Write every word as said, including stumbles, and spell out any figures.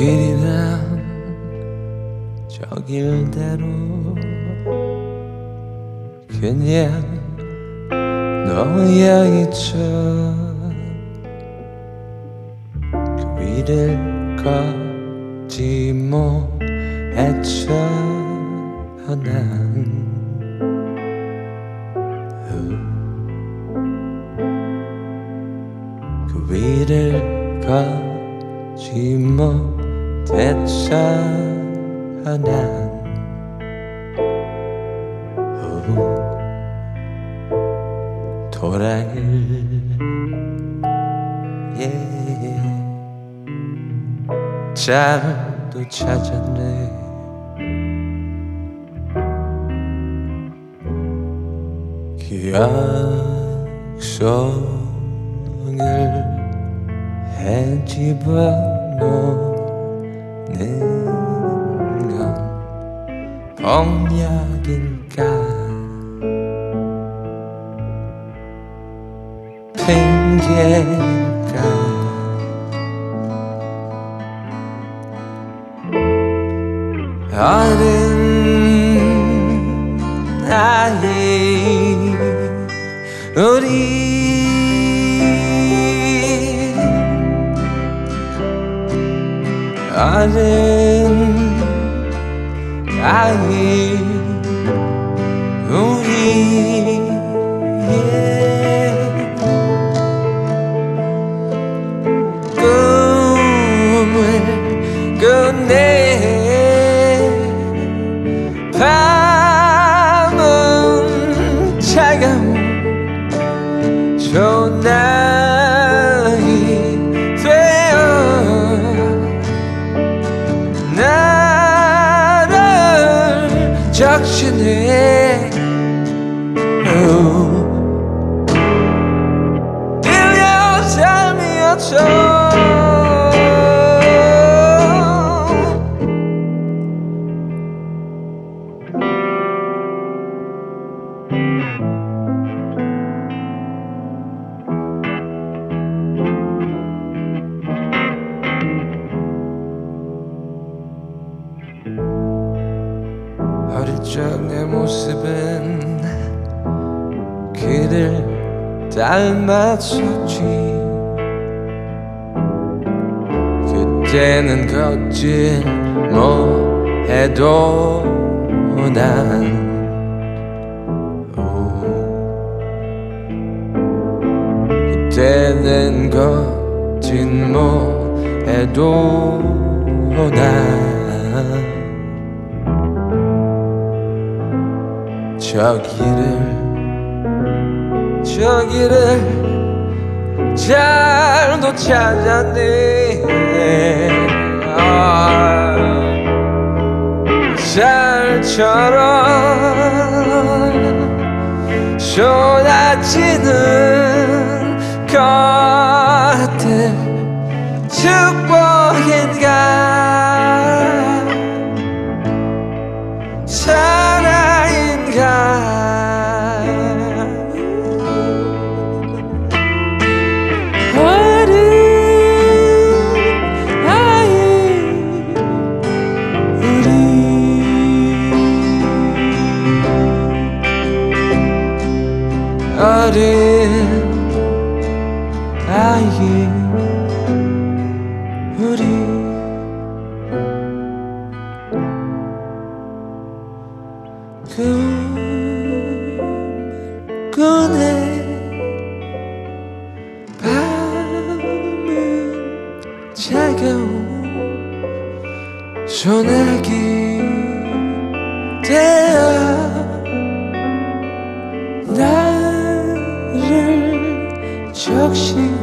길이란 저 길대로 그냥 놓여있죠. 그 위를 걷지 못했죠. 난 그 위를 걷지 못했죠. 난 도랑을 yeah. 잘도 찾았네. 기억 속을 헤집어 놓는 건 폭력일까? 핑계일까? 어른 아이 우리 어른 아이 우리 꿈을 끝내 밤은 차가운 좋은 날이 되어 나를 적시네. 들려 삶이었죠. 어릴 적 내 모습은 그를 닮았었지. 그때는 걷지 못해도 난 오, 그때는 걷지 못해도 난 저기를 저기를 잘도 찾았네. 아, 잘처럼 쏟아지는 것들 축복인가 사랑인가. 어린 아이 우리 꿈을 꾸네. 밤은 차가운 소나기 되어 나를 적시